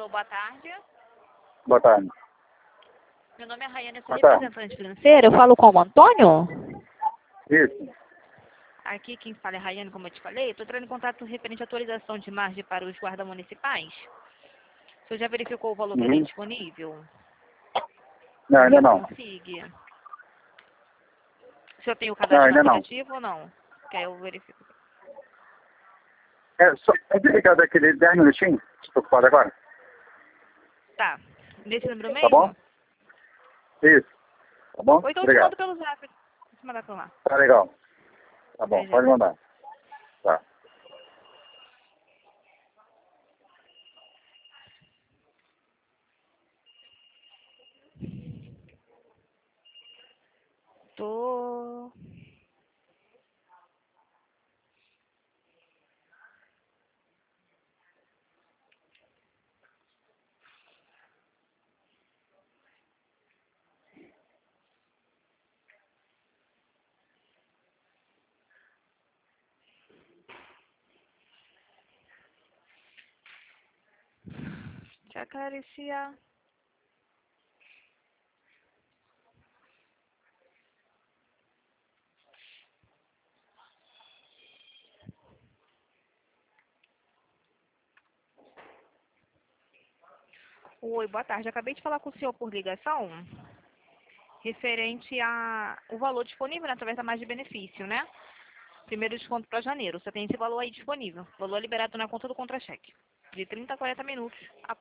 Alô, boa tarde. Boa tarde. Meu nome é Rayane, eu sou Boa tarde. representante financeira. Eu falo com o Antônio? Isso. Aqui quem fala é Rayane, como eu te falei. Estou entrando em contato referente à atualização de margem para os guardas municipais. O senhor já verificou o valor que tem disponível? Não, ainda não. Consiga. O senhor tem o Não, cadastro ainda no não. aplicativo ou não? Quer eu verifico? Pode ligar daquele 10 minutinhos? Estou ocupado agora. Tá. Nesse número Tá bom? mesmo? Isso. Tá bom? Ou então eu te mando Obrigado. pelo zap. Vou te mandar por lá. Tá legal. Tá bom, Até já. pode mandar. Tá. Tô... Te acariciar. Oi, boa tarde. Acabei de falar com o senhor por ligação, referente o valor disponível, né, através da margem de benefício, né? Primeiro desconto para janeiro. Você tem esse valor aí disponível. Valor liberado na conta do contra-cheque. De 30 a 40 minutos